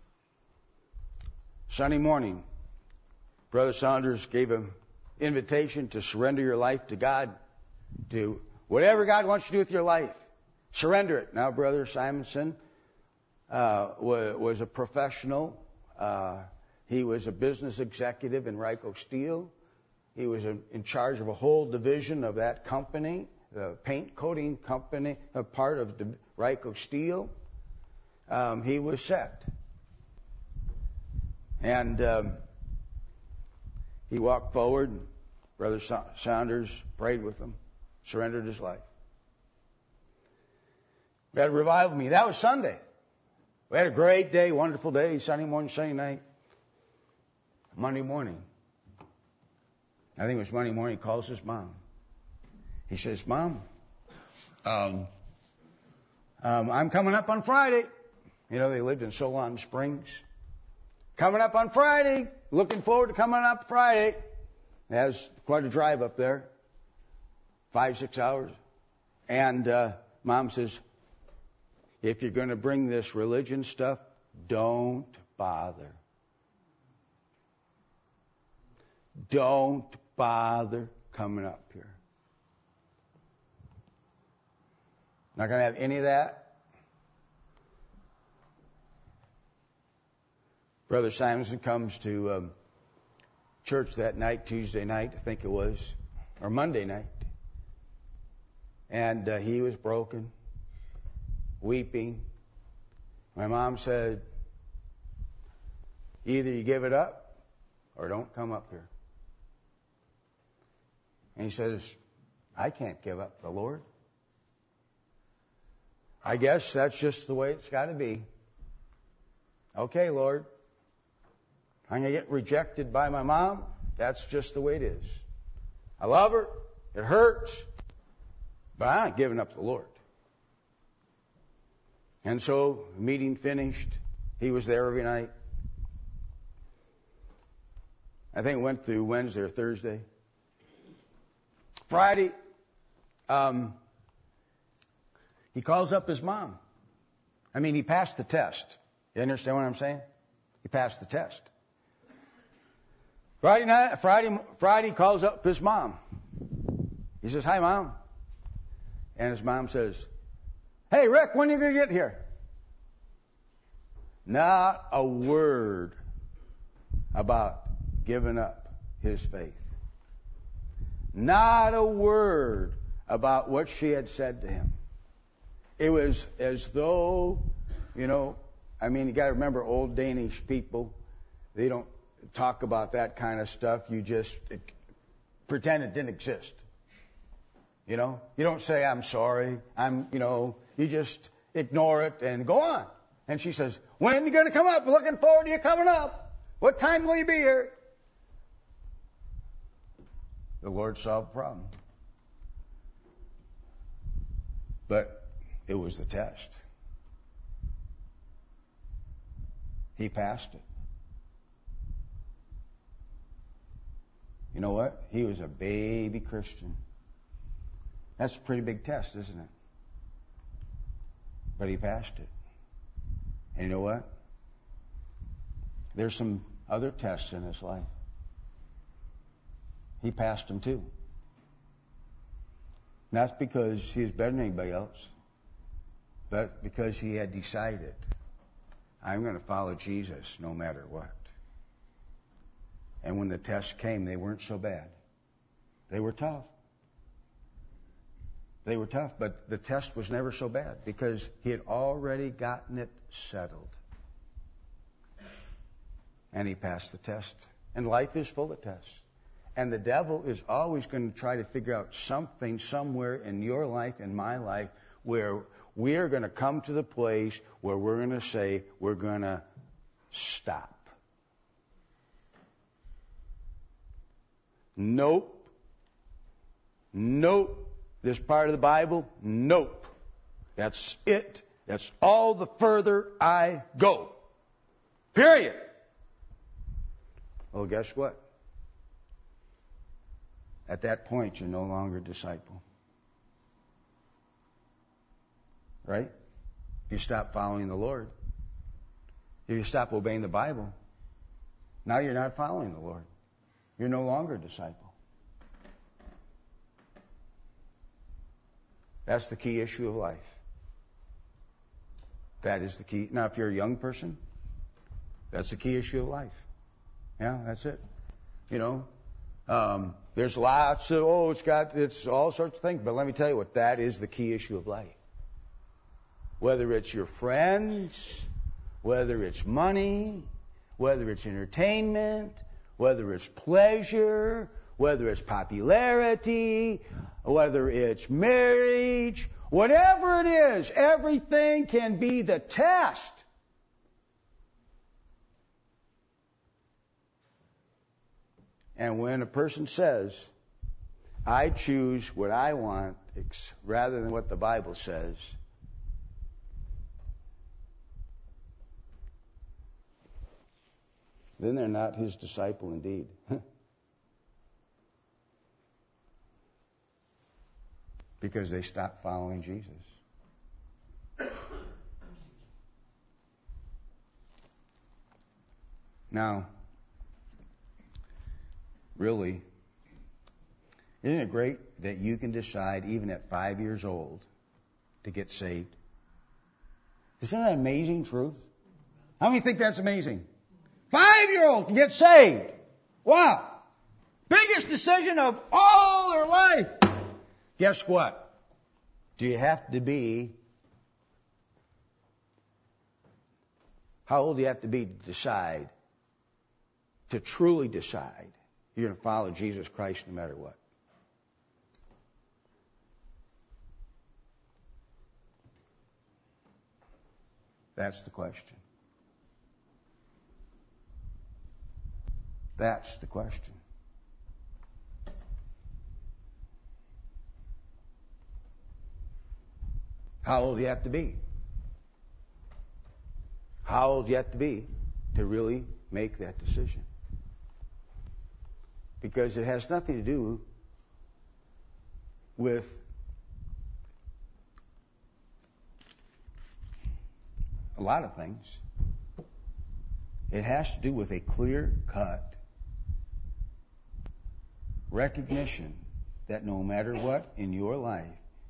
Sunday morning, Brother Saunders gave an invitation to surrender your life to God, to whatever God wants you to do with your life. Surrender it. Now, Brother Simonson uh, was, was a professional. Uh, he was a business executive in Ryco Steel. He was in, in charge of a whole division of that company, the paint coating company, a part of the Ryco Steel. Um, he was set. And um, he walked forward, and Brother Sa- Saunders prayed with him, surrendered his life. We had a revival meeting. That was Sunday. We had a great day, wonderful day, Sunday morning, Sunday night. Monday morning, I think it was Monday morning, he calls his mom. He says, Mom, um, um, I'm coming up on Friday. You know, they lived in Solon Springs. Coming up on Friday. Looking forward to coming up Friday. It has quite a drive up there. Five, six hours. And uh, Mom says, if you're going to bring this religion stuff, don't bother. Don't bother coming up here. Not going to have any of that. Brother Simonson comes to um, church that night, Tuesday night, I think it was, or Monday night. And uh, he was broken, weeping. My mom said, either you give it up or don't come up here. And he says, I can't give up the Lord. I guess that's just the way it's got to be. Okay, Lord. I'm going to get rejected by my mom. That's just the way it is. I love her. It hurts. But I'm not giving up the Lord. And so, meeting finished. He was there every night. I think it went through Wednesday or Thursday. Friday, um, he calls up his mom. I mean, he passed the test. You understand what I'm saying? He passed the test. Friday night, Friday, Friday calls up his mom. He says, "Hi, Mom." And his mom says, "Hey, Rick, when are you going to get here?" Not a word about giving up his faith. Not a word about what she had said to him. It was as though, you know, I mean, you got to remember old Danish people. They don't talk about that kind of stuff. You just it, pretend it didn't exist. You know, you don't say, "I'm sorry." I'm, you know, you just ignore it and go on. And she says, "When are you going to come up? Looking forward to you coming up. What time will you be here?" The Lord solved the problem. But it was the test. He passed it. You know what? He was a baby Christian. That's a pretty big test, isn't it? But he passed it. And you know what? There's some other tests in his life. He passed them too. Not because he was better than anybody else, but because he had decided, I'm going to follow Jesus no matter what. And when the tests came, they weren't so bad. They were tough. They were tough, but the test was never so bad because he had already gotten it settled. And he passed the test. And life is full of tests. And the devil is always going to try to figure out something somewhere in your life and my life where we are going to come to the place where we're going to say we're going to stop. Nope. Nope. This part of the Bible, nope. That's it. That's all the further I go. Period. Well, guess what? At that point, you're no longer a disciple. Right? If you stop following the Lord, if you stop obeying the Bible, now you're not following the Lord. You're no longer a disciple. That's the key issue of life. That is the key. Now, if you're a young person, that's the key issue of life. Yeah, that's it. You know, um, there's lots of, oh, it's got, it's all sorts of things. But let me tell you what, that is the key issue of life. Whether it's your friends, whether it's money, whether it's entertainment, whether it's pleasure, whether it's popularity, whether it's marriage, whatever it is, everything can be the test. And when a person says, I choose what I want rather than what the Bible says, then they're not his disciple indeed. Because they stopped following Jesus. Now, really, isn't it great that you can decide, even at five years old, to get saved. Isn't that amazing truth? How many think that's amazing? Five-year-old can get saved. Wow. Biggest decision of all their life. Guess what? Do you have to be, how old do you have to be to decide, to truly decide you're going to follow Jesus Christ no matter what? That's the question. That's the question. How old do you have to be? How old do you have to be to really make that decision? Because it has nothing to do with a lot of things. It has to do with a clear-cut recognition that no matter what in your life,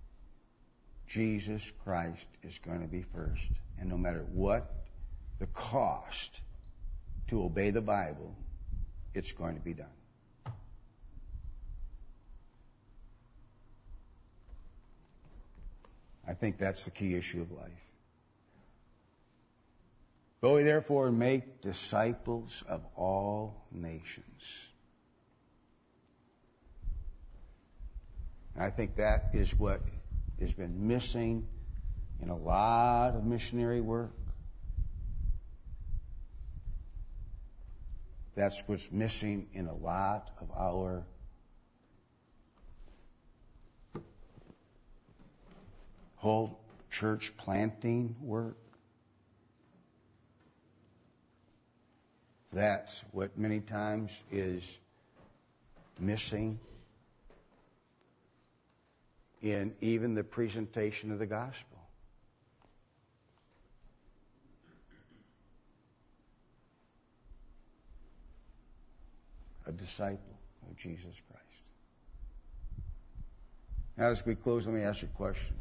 Jesus Christ is going to be first. And no matter what the cost to obey the Bible, it's going to be done. I think that's the key issue of life. Go ye therefore and make disciples of all nations. I think that is what has been missing in a lot of missionary work. That's what's missing in a lot of our whole church planting work. That's what many times is missing in even the presentation of the gospel. A disciple of Jesus Christ. Now, as we close, let me ask you a question.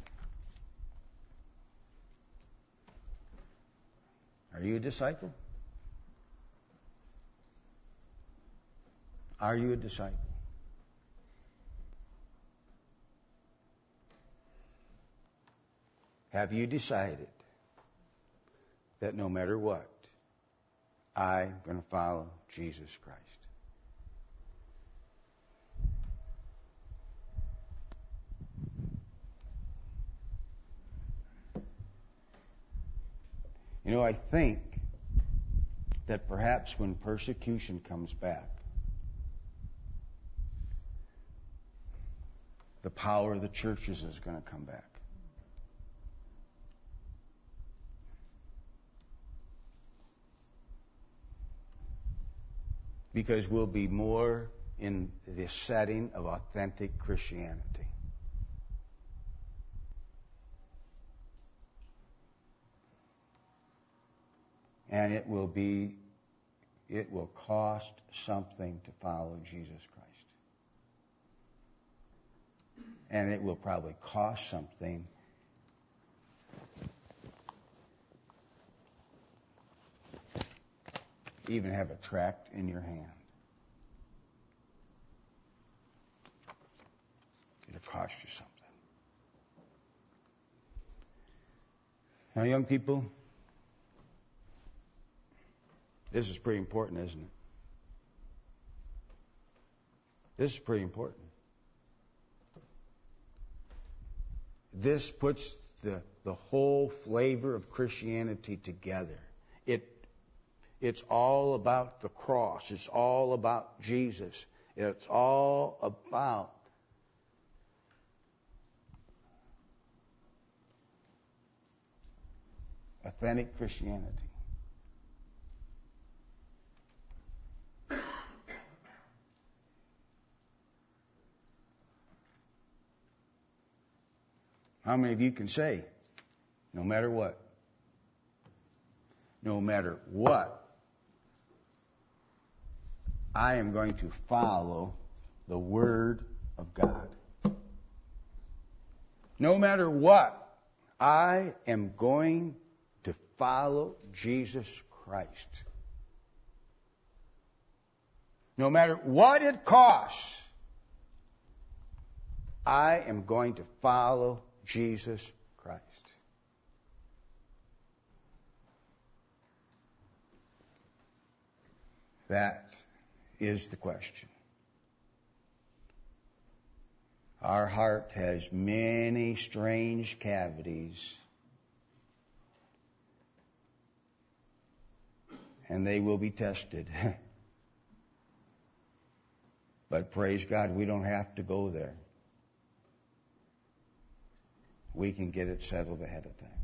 Are you a disciple? Are you a disciple? Have you decided that no matter what, I'm going to follow Jesus Christ? You know, I think that perhaps when persecution comes back, the power of the churches is going to come back. Because we'll be more in the setting of authentic Christianity. And it will be, it will cost something to follow Jesus Christ. And it will probably cost something to even have a tract in your hand. It'll cost you something. Now, young people, this is pretty important, isn't it? This is pretty important. This puts the, the whole flavor of Christianity together. It, it's all about the cross. It's all about Jesus. It's all about authentic Christianity. How many of you can say, no matter what, no matter what, I am going to follow the Word of God? No matter what I am going to follow Jesus Christ. No matter what it costs, I am going to follow Jesus Christ. That is the question. Our heart has many strange cavities, and they will be tested. But praise God, we don't have to go there. We can get it settled ahead of time.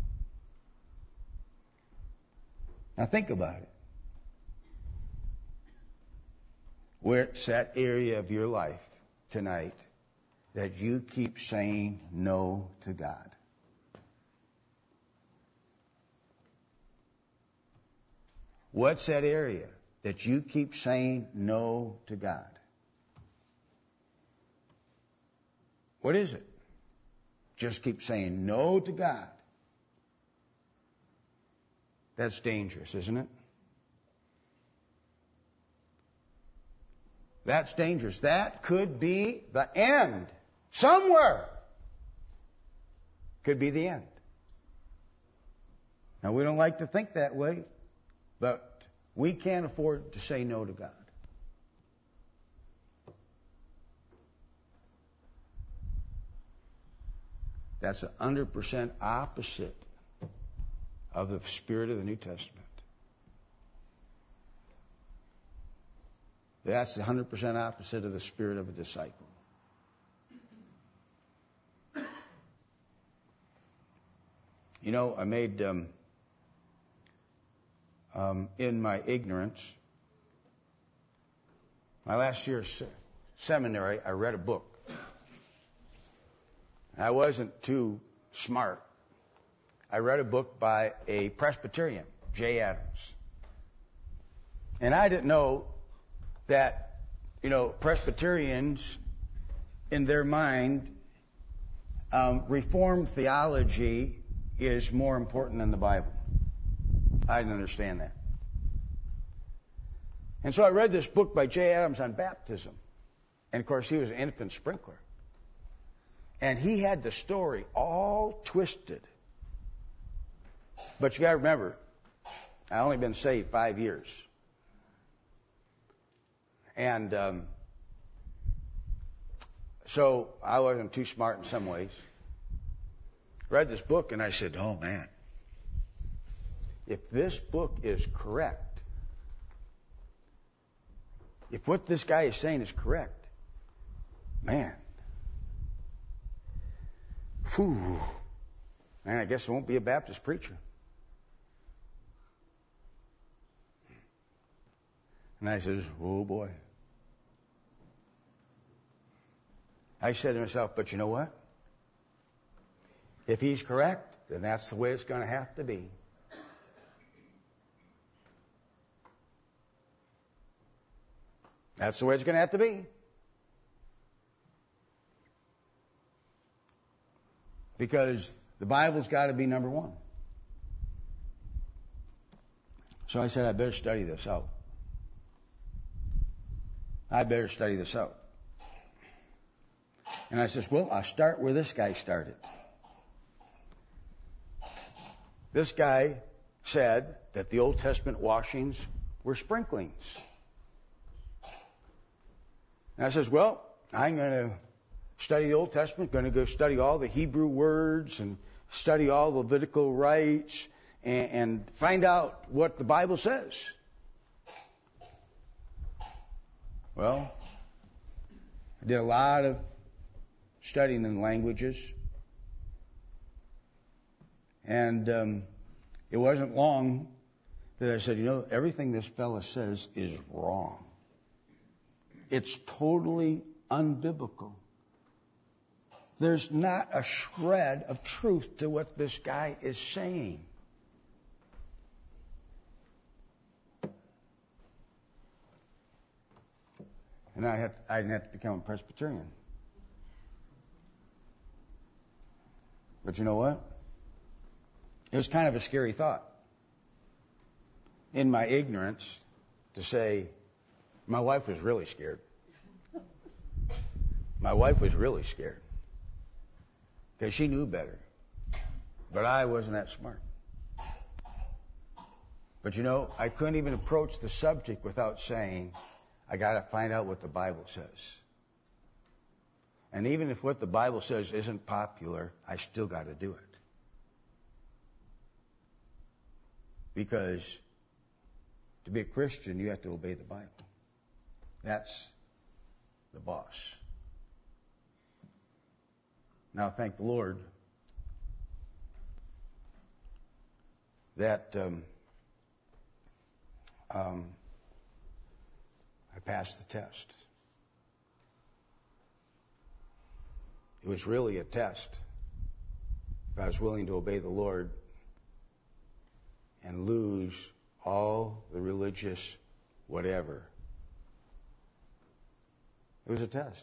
Now think about it. Where's that area of your life tonight that you keep saying no to God? What's that area that you keep saying no to God? What is it? Just keep saying no to God. That's dangerous, isn't it? That's dangerous. That could be the end. Somewhere could be the end. Now, we don't like to think that way, but we can't afford to say no to God. That's one hundred percent opposite of the spirit of the New Testament. That's one hundred percent opposite of the spirit of a disciple. You know, I made, um, um, in my ignorance, my last year's seminary, I read a book. I wasn't too smart. I read a book by a Presbyterian, Jay Adams. And I didn't know that, you know, Presbyterians, in their mind, um, Reformed theology is more important than the Bible. I didn't understand that. And so I read this book by Jay Adams on baptism. And of course, he was an infant sprinkler. And he had the story all twisted. But you got to remember, I've only been saved five years. And um, so I wasn't too smart in some ways. Read this book and I said, oh man, if this book is correct, if what this guy is saying is correct, man, whew, man, I guess I won't be a Baptist preacher. And I says, oh boy. I said to myself, but you know what? If he's correct, then that's the way it's going to have to be. That's the way it's going to have to be. Because the Bible's got to be number one. So I said, I better study this out. I better study this out. And I says, well, I'll start where this guy started. This guy said that the Old Testament washings were sprinklings. And I says, well, I'm going to study the Old Testament, going to go study all the Hebrew words and study all the Levitical rites and, and find out what the Bible says. Well, I did a lot of studying in languages. And um, it wasn't long that I said, you know, everything this fella says is wrong. It's totally unbiblical. There's not a shred of truth to what this guy is saying. And I, had, I didn't have to become a Presbyterian. But you know what? It was kind of a scary thought in my ignorance to say, my wife was really scared. My wife was really scared because she knew better. But I wasn't that smart. But you know, I couldn't even approach the subject without saying, I got to find out what the Bible says. And even if what the Bible says isn't popular, I still got to do it. Because to be a Christian, you have to obey the Bible. That's the boss. Now, thank the Lord that um, um, I passed the test. It was really a test if I was willing to obey the Lord and lose all the religious whatever. It was a test.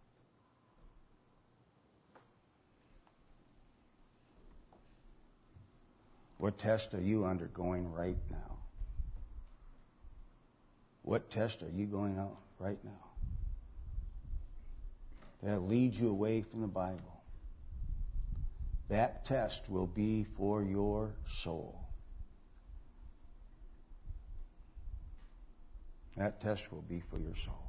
What test are you undergoing right now? What test are you going on right now? That leads you away from the Bible. That test will be for your soul. That test will be for your soul.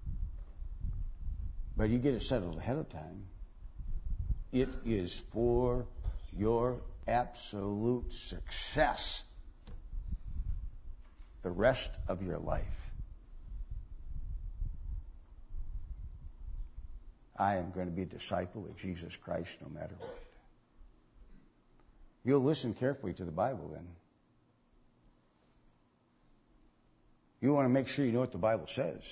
But you get it settled ahead of time. It is for your absolute success the rest of your life. I am going to be a disciple of Jesus Christ no matter what. You'll listen carefully to the Bible then. You want to make sure you know what the Bible says.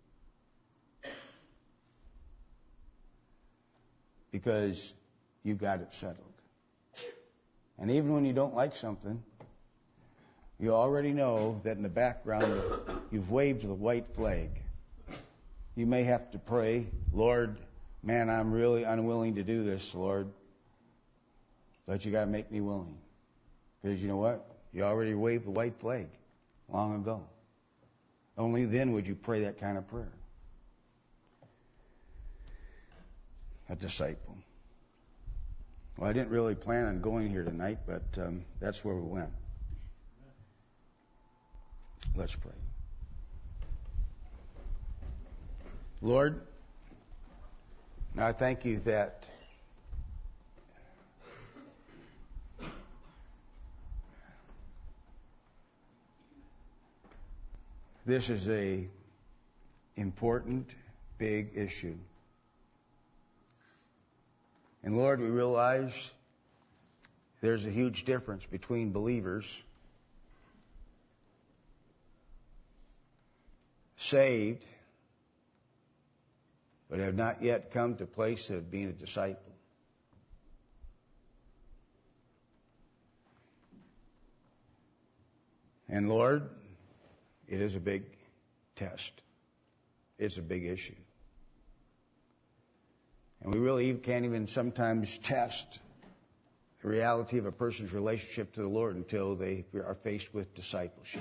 Because you've got it settled. And even when you don't like something, you already know that in the background you've waved the white flag. You may have to pray, Lord, man, I'm really unwilling to do this, Lord. But you got to make me willing. Because you know what? You already waved the white flag long ago. Only then would you pray that kind of prayer. A disciple. Well, I didn't really plan on going here tonight, but um, that's where we went. Let's pray. Lord, now I thank you that this is a important, big issue. And Lord, we realize there's a huge difference between believers saved, but have not yet come to a place of being a disciple. And Lord, it is a big test. It's a big issue. And we really can't even sometimes test the reality of a person's relationship to the Lord until they are faced with discipleship.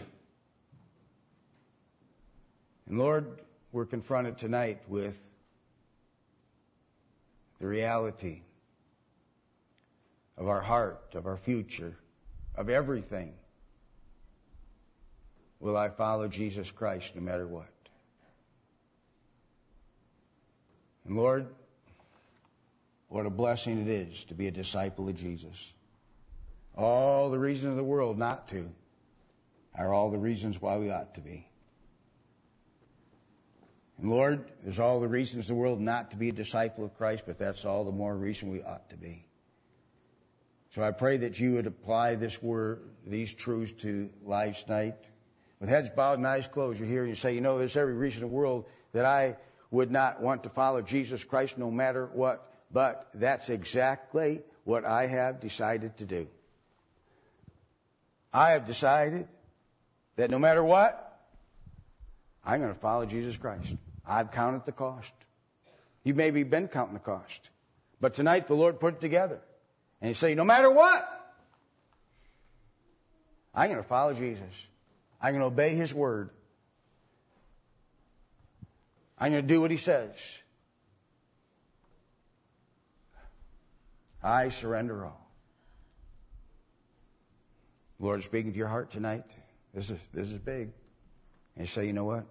And Lord, we're confronted tonight with the reality of our heart, of our future, of everything. Will I follow Jesus Christ no matter what? And Lord, what a blessing it is to be a disciple of Jesus. All the reasons of the world not to are all the reasons why we ought to be. And Lord, there's all the reasons in the world not to be a disciple of Christ, but that's all the more reason we ought to be. So I pray that you would apply this word, these truths to lives tonight. With heads bowed and eyes closed, you're here and you say, you know, there's every reason in the world that I would not want to follow Jesus Christ no matter what, but that's exactly what I have decided to do. I have decided that no matter what, I'm going to follow Jesus Christ. I've counted the cost. You've maybe been counting the cost. But tonight the Lord put it together. And He say, no matter what, I'm going to follow Jesus. I'm going to obey His word. I'm going to do what He says. I surrender all. Lord is speaking to your heart tonight. This is this is big. And you say, you know what?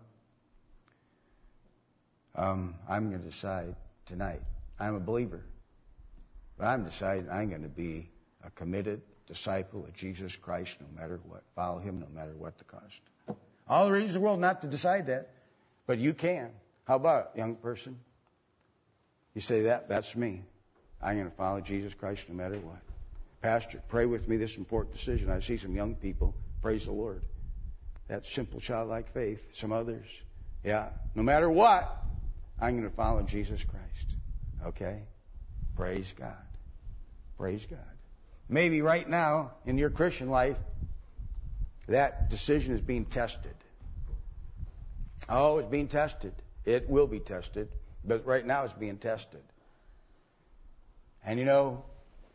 Um, I'm going to decide tonight. I'm a believer. But I'm deciding I'm going to be a committed disciple of Jesus Christ no matter what. Follow Him no matter what the cost. All the reasons in the world not to decide that. But you can. How about it, young person? You say, that that's me. I'm going to follow Jesus Christ no matter what. Pastor, pray with me this important decision. I see some young people. Praise the Lord. That simple childlike faith. Some others. Yeah. No matter what, I'm going to follow Jesus Christ. Okay? Praise God. Praise God. Maybe right now in your Christian life, that decision is being tested. Oh, it's being tested. It will be tested. But right now it's being tested. And you know,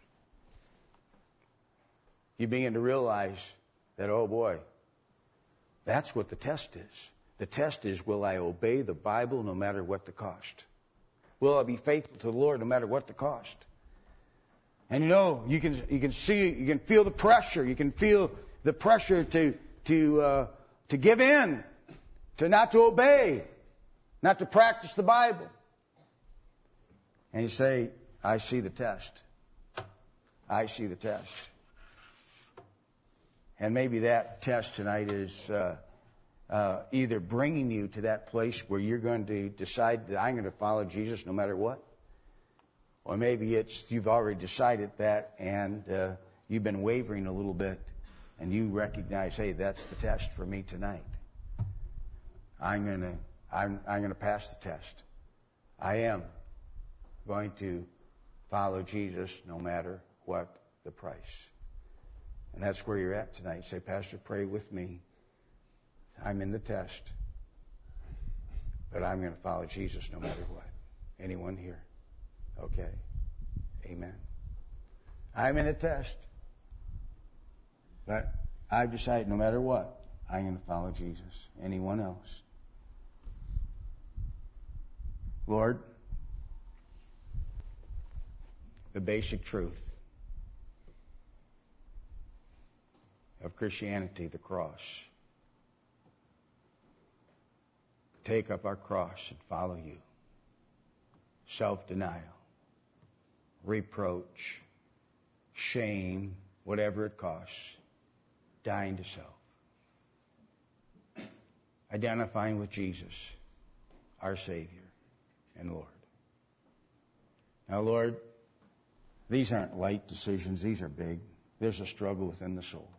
you begin to realize that, oh boy, that's what the test is. The test is, will I obey the Bible no matter what the cost? Will I be faithful to the Lord no matter what the cost? And you know, you can you can see, you can feel the pressure. You can feel the pressure to to uh, to give in, to not to obey, not to practice the Bible. And you say, I see the test. I see the test. And maybe that test tonight is uh, uh, either bringing you to that place where you're going to decide that I'm going to follow Jesus no matter what. Or maybe it's you've already decided that and uh, you've been wavering a little bit and you recognize, hey, that's the test for me tonight. I'm going to I'm, I'm going to pass the test. I am going to follow Jesus no matter what the price. And that's where you're at tonight. Say, Pastor, pray with me. I'm in the test, but I'm going to follow Jesus no matter what. Anyone here? Okay. Amen. I'm in a test, but I've decided no matter what, I'm going to follow Jesus. Anyone else? Lord, the basic truth of Christianity, the cross. Take up our cross and follow you. Self-denial, reproach, shame, whatever it costs, dying to self. Identifying with Jesus, our Savior and Lord. Now, Lord, these aren't light decisions. These are big. There's a struggle within the soul.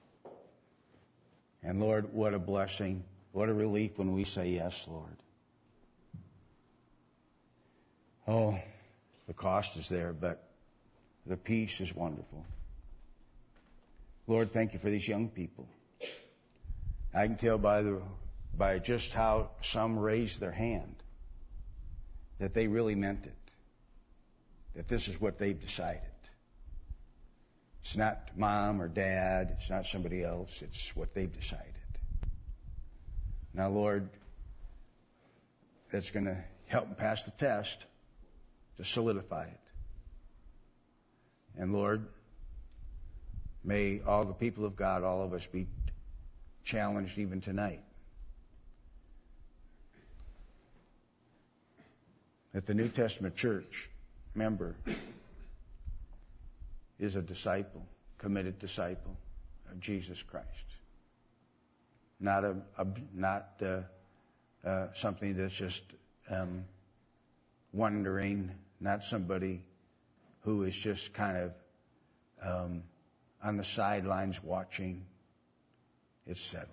And Lord, what a blessing, what a relief when we say yes, Lord. Oh, the cost is there, but the peace is wonderful. Lord, thank you for these young people. I can tell by the by just how some raised their hand that they really meant it, that this is what they've decided. It's not mom or dad. It's not somebody else. It's what they've decided. Now, Lord, that's going to help them pass the test to solidify it. And, Lord, may all the people of God, all of us, be challenged even tonight that the New Testament church member is a disciple, committed disciple of Jesus Christ. Not a, a not uh, uh, something that's just um, wondering, not somebody who is just kind of um, on the sidelines watching. It's settled.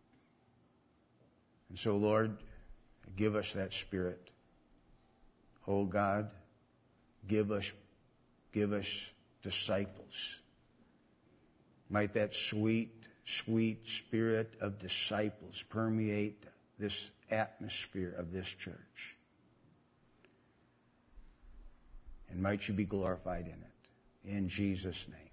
And so, Lord, give us that spirit. Oh God, give us, give us disciples. Might that sweet, sweet spirit of disciples permeate this atmosphere of this church. And might you be glorified in it. In Jesus' name.